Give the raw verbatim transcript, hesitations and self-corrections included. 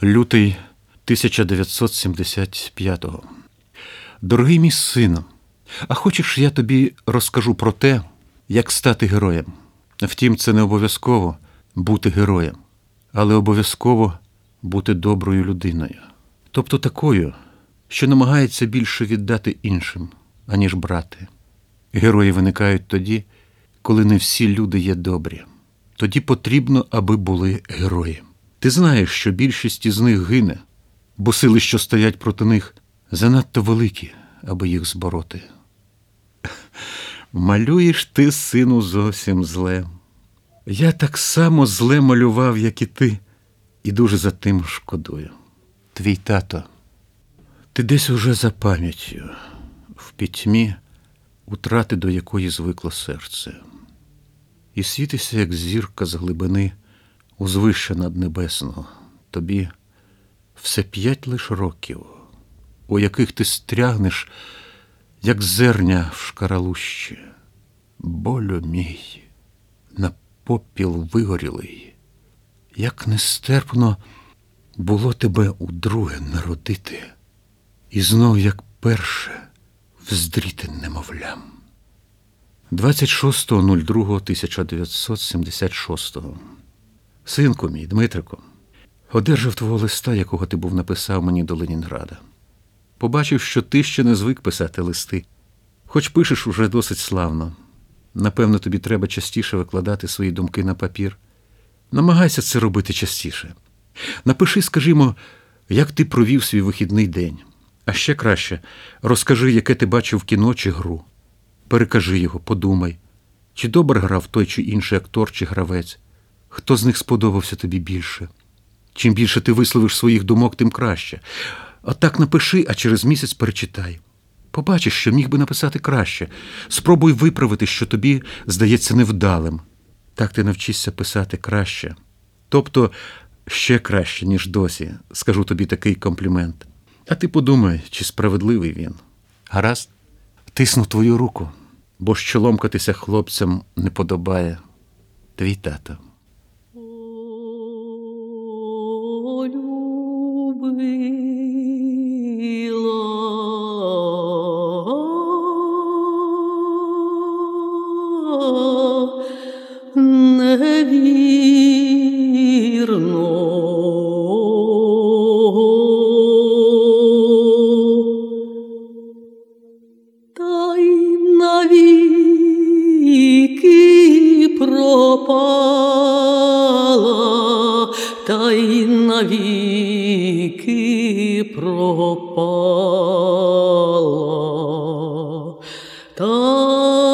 Лютий тисяча дев'ятсот сімдесят п'ятого. Дорогий мій сину, а хочеш, я тобі розкажу про те, як стати героєм? Втім, це не обов'язково бути героєм, але обов'язково бути доброю людиною. Тобто такою, що намагається більше віддати іншим, аніж брати. Герої виникають тоді, коли не всі люди є добрі. Тоді потрібно, аби були герої. Ти знаєш, що більшість із них гине, бо сили, що стоять проти них, занадто великі, аби їх збороти. Малюєш ти, сину, зовсім зле. Я так само зле малював, як і ти, і дуже за тим шкодую. Твій тато, ти десь уже за пам'яттю, в пітьмі, утрати до якої звикло серце. І світишся, як зірка з глибини, узвище над небесного. Тобі все п'ять лиш років, у яких ти стрягнеш, як зерня в шкаралущі. Болю мій, на попіл вигорілий, як нестерпно було тебе удруге народити, і знов, як перше, вздріти немовлям. двадцять шостого другого тисяча дев'ятсот сімдесят шостого. Синку мій, Дмитрику, одержав твого листа, якого ти був написав мені до Ленінграда. Побачив, що ти ще не звик писати листи, хоч пишеш уже досить славно. Напевно, тобі треба частіше викладати свої думки на папір. Намагайся це робити частіше. Напиши, скажімо, як ти провів свій вихідний день. А ще краще, розкажи, яке ти бачив кіно чи гру. Перекажи його, подумай, чи добре грав той чи інший актор чи гравець, хто з них сподобався тобі більше. Чим більше ти висловиш своїх думок, тим краще. Отак напиши, а через місяць перечитай. Побачиш, що міг би написати краще. Спробуй виправити, що тобі здається невдалим. Так ти навчишся писати краще. Тобто ще краще, ніж досі. Скажу тобі такий комплімент. А ти подумай, чи справедливий він. Гаразд? Тисну твою руку, бо щоломкатися хлопцям не подобає. Твій тато. О, любила, невірно. Та й навіки пропала, та й навіки пропала, та